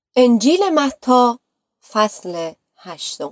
انجیل متی فصل 8.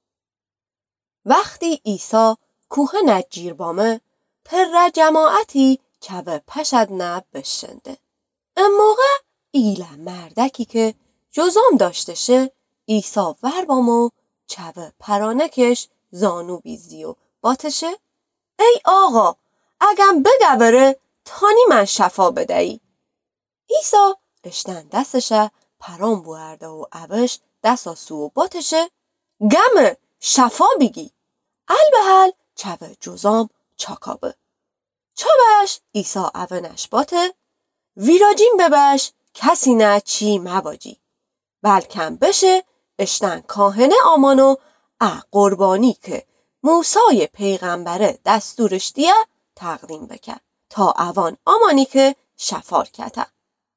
وقتی عیسی کوه نجیر بامه پر جماعتی چو پشد نه بشنده. ام موقع ایله مردکی که جزام داشته شه عیسی ور بامو چو پرانکش زانو بیزی و باتشه ای آقا اگم بگوره تانی من شفا بدهی. عیسی اشتن دستشه پرام بورده و اوش دست آسو و باتشه گمه شفا بگی البهل چو جزام چاکابه چابش عیسی اونش باته ویراجین ببش کسی نه چی مباجی بلکم بشه اشتن کاهنه آمانو قربانی که موسی پیغمبره دستورش دیه تقدیم بکن تا اوان آمانی که شفار کته.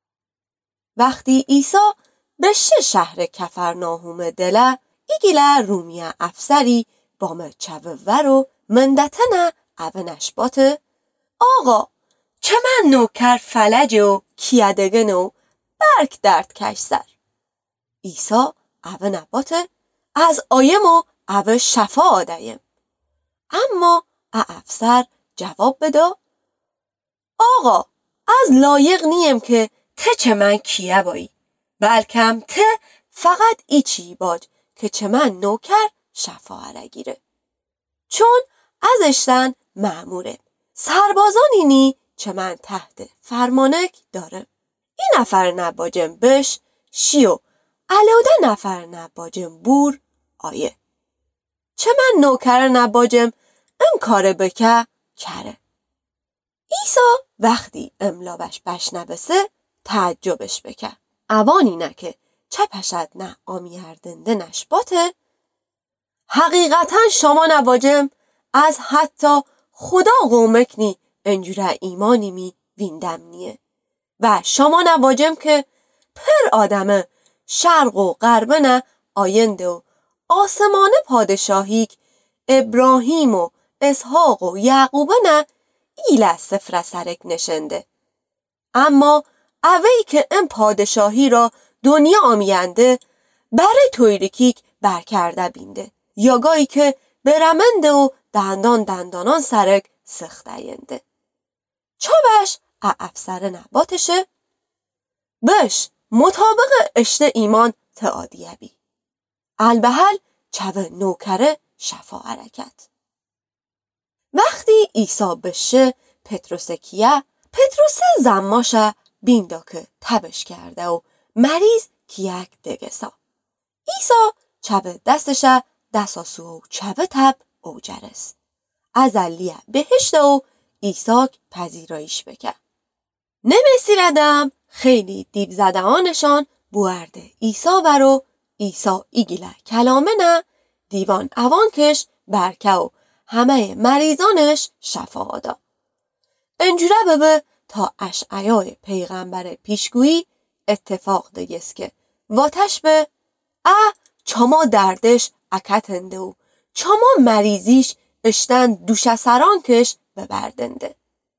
وقتی عیسی به شهر کفرناهوم دله ایگیله رومیه افسری بامه چوه ورو مندتنه اونش باته آقا چه من نوکر فلج و کیدگن و برک درد کش سر. عیسی اونه باته از آیم و او شفا آدهیم. اما افسر جواب بده آقا از لایق نیم که ته چه من کیه بایی بلکم ته فقط ایچی باج که چه من نوکر شفا ارگیره چون ازشتن مأموره سربازانی نی چه من تحت فرمانک دارم این نفر نباجم بش شیو علاوده نفر نباجم بور آیه چه من نوکر نباجم ام کاره بکه کره. عیسی وقتی املابش بشنبسه تعجبش بکه اوانی نه که چه پشد نه آمیردنده نشباته حقیقتا شما نباجم از حتی خدا قومکنی انجوره ایمانی می ویندم نیه و شما نباجم که پر آدمه شرق و غربه نه آینده و آسمان پادشاهیک ابراهیم و اسحاق و یعقوبه نه ایله سفر سرک نشنده اما اوهی که این پادشاهی را دنیا آمیانده برای تویرکیک برکرده بینده یاگایی که برمنده و دندانان سرک سخته ینده چابش افسر نباتشه بش مطابق اشته ایمان تعادیه بی البهل چو نوکره شفا حرکت. وقتی عیسی بشه پتروس کیه پتروس زماشه بیندا که تبش کرده و مریض کیک دگسا عیسی چو دستشه دستاسو و چو تب او جرس ازلیه بهشته و عیساک پذیرایش بکه نمیسیردم خیلی دیو زده آنشان بورده عیسی ورو عیسی ایگیله کلامه نه دیوان اوانکش برکه و همه مریضانش شفا آدا انجوره ببه تا اشعیای پیغمبر پیشگویی اتفاق دگست که واتش به چما دردش اکتنده و چما مریضیش اشتن دوشه سرانکش ببردنده.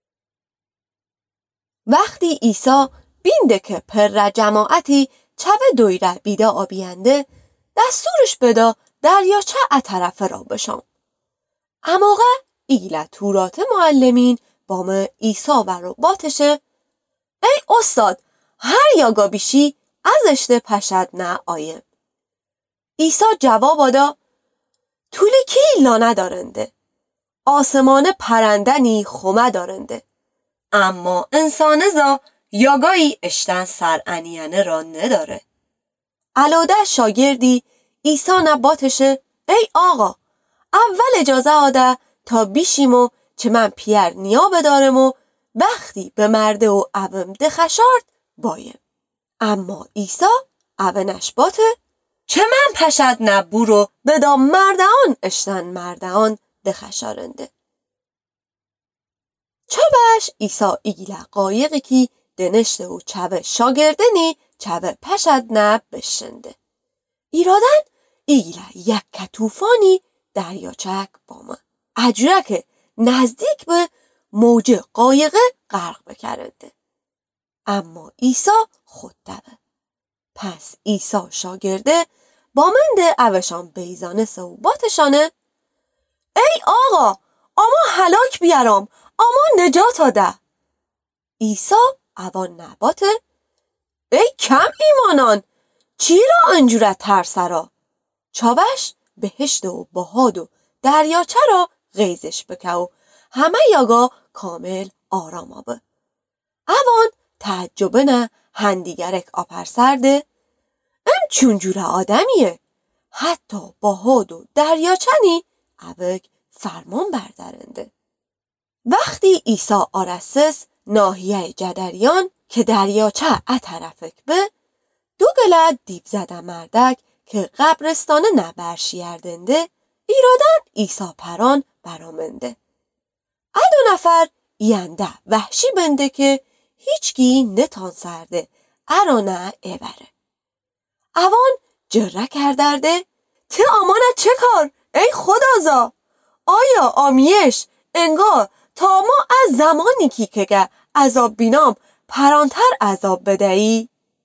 وقتی عیسی بینده که پر جماعتی چو دویره بیده آبینده دستورش بدا دریاچه اطرفه را بشان اموقع ایله تورات معلمین بام عیسی ورو باتشه ای استاد هر یاگا بیشی ازشته پشد نه آیم. عیسی جواب آدا طولی کی لانه دارنده آسمان پرندنی خومه دارنده اما انسان زا یاگایی اشتن سرعنینه را نداره. علاوده شاگردی عیسی نباتشه ای آقا اول اجازه آده تا بیشیم و چه من پیر نیا بدارم و وقتی به مرده و اوم دخشارد بایم. اما عیسی اونش باته چه من پشد نبورو بدا مردان اشتن مردان دخشارنده. چابش عیسی ایگیله قایقی کی دنشته و چوه شاگردنی چوه پشد نه بشنده ایرادن ایگیله یک توفانی دریاچک بامه اجوره که نزدیک به موج قایقه غرق بکرنده اما عیسی خود دوه پس عیسی شاگرده با منده اوشان بیزانه سو باتشانه ای آقا اما هلاک بیارم اما نجات ده. عیسی اوان نباته ای کم ایمانان چی را انجورت ترسرا چاوش بهشت و بهاد و دریاچه را غیزش بکه و همه یاگا کامل آرام آبه. اوان تعجبه نه هندیگرک آپر سرده ام چونجور آدمیه حتی بهاد و دریاچنی اوک فرمان بردارنده. وقتی عیسی آرسس ناحیه جدریان که دریاچه اطرفک به دو گله دیو زده مردک که قبرستانه نبرشیردنده ایرادن عیسی پران برامنده. ادو نفر اینده وحشی بنده که هیچگی نتان سرده ارانه ایبره. اوان جره کردرده ته آمانه چه کار ای خدازا آیا آمیش انگار تا ما از زمانی که عذاب بینام پرانتر عذاب بدهی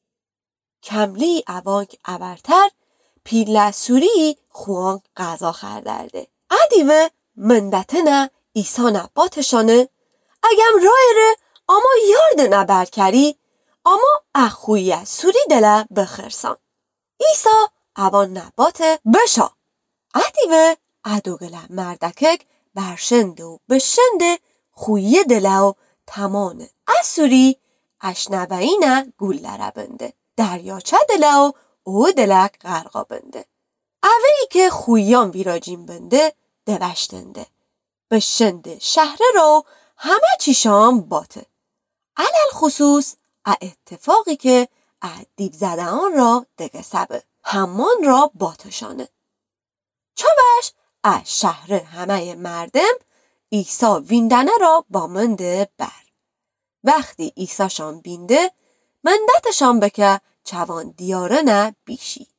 کملی اوانک ابرتر پیله سوری خوان غذا خردرده ادیوه مندتنه ایسانه باتشانه اگم رایره اما یارد نبر کری اما اخویه سوری دله بخرسان عیسی اوان نباته بشا ادیوه ادوگله مردکک برشنده و بشنده خویه دله و تمانه اسوری اشنوینه گول لربنده دریاچه دله و او دلک غرقا بنده اوهی که خویان ویراجین بنده دوشتنده بشنده شهره رو همه چیشان باته علل خصوص اتفاقی که دیو زده آن را دگه سبه همان را باتشانه چاوش شهر همه مردم عیسی ویندنه را با منده بر وقتی عیسی شان بینده مندتشان بکه چوان دیاره نه بیشی